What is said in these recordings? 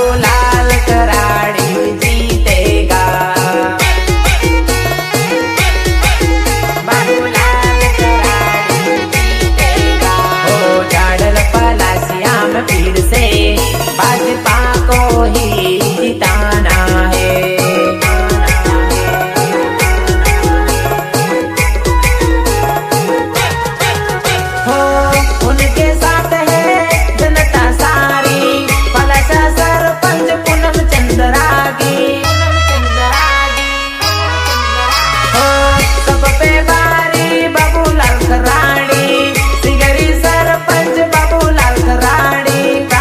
बाबूलाल कराड़ी जीतेगा। बाबूलाल कराड़ी जीतेगा। हो झाड़ल पलासिया में फिर से भाजपा को ही जिताना है। उनके साथ है जनता सारी, पलासा सरपंच पूनम चंद्रागी। सब पे बारी बाबूलाल कराड़ी, सिगरी सरपंच बाबूलाल कराड़ी।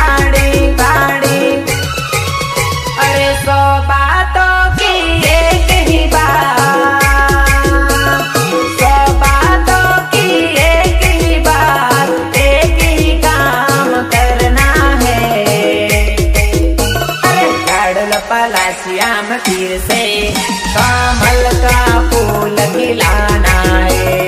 अरे 100 बातों की एक ही बात, 100 बातों की एक ही बात, एक ही काम करना है। अरे झाड़ल पलासिया में फिर से कमल का फूल खिलाना है।